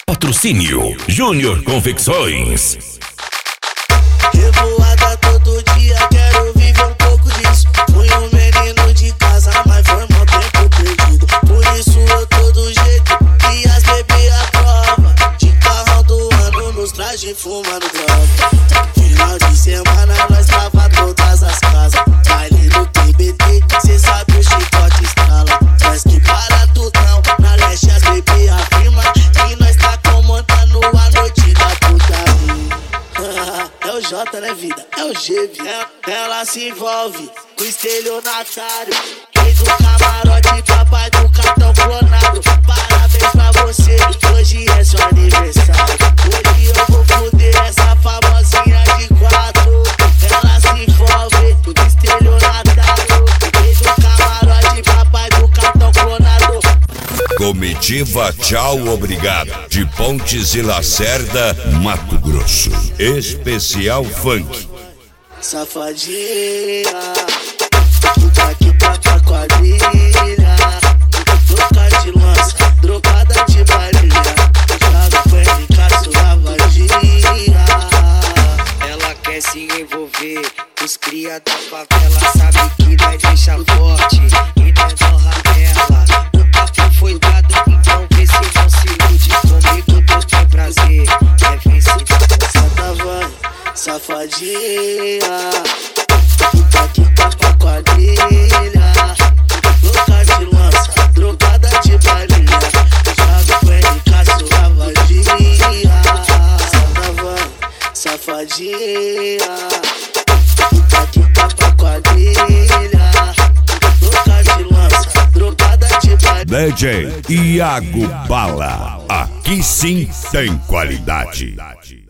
Patrocínio Júnior Confecções. Revoada todo dia, quero viver um pouco disso. Fui um menino de casa, mas foi mal tempo perdido. Por isso eu tô do jeito que as bebê aprova. De carrão do ano, nos trajes fumando droga. Final de semana nós trava todas as casas. Baile no TBT, cê sabe o chicote estrala. Nós que para tudão, na leste as bebê afirma que nós tá comandando a noite da putaria. É o J, né, vida? É o G, ela se envolve com o estelionatário. Rei do camarote, papai do cartão clonado. Parabéns pra você, hoje é seu aniversário. Hoje eu vou foder essa famosinha de quatro. Ela se envolve com o estelionatário. Rei do camarote, papai do cartão clonado. Comitiva Tchau Obrigado, de Pontes e Lacerda, Mato Grosso. Especial Funk. Safadinha, fica aqui pra quadrilha. Troca de lança, drogada de balinha. Joga pé de caço, lavadinha. Ela quer se envolver, os cria da favela sabe que nós deixa forte e nós não ramela. O papo foi dado, então vê se não se ilude. Comigo tu tem prazer, é ver se safadinha, fica aqui pra quadrilha. Louca de lança, drogada de balinha. Joga pé de caço, lavadinha. Safadinha, fica aqui pra quadrilha. Louca de lança, drogada de balinha. DJ Iago Bala, aqui sim tem qualidade.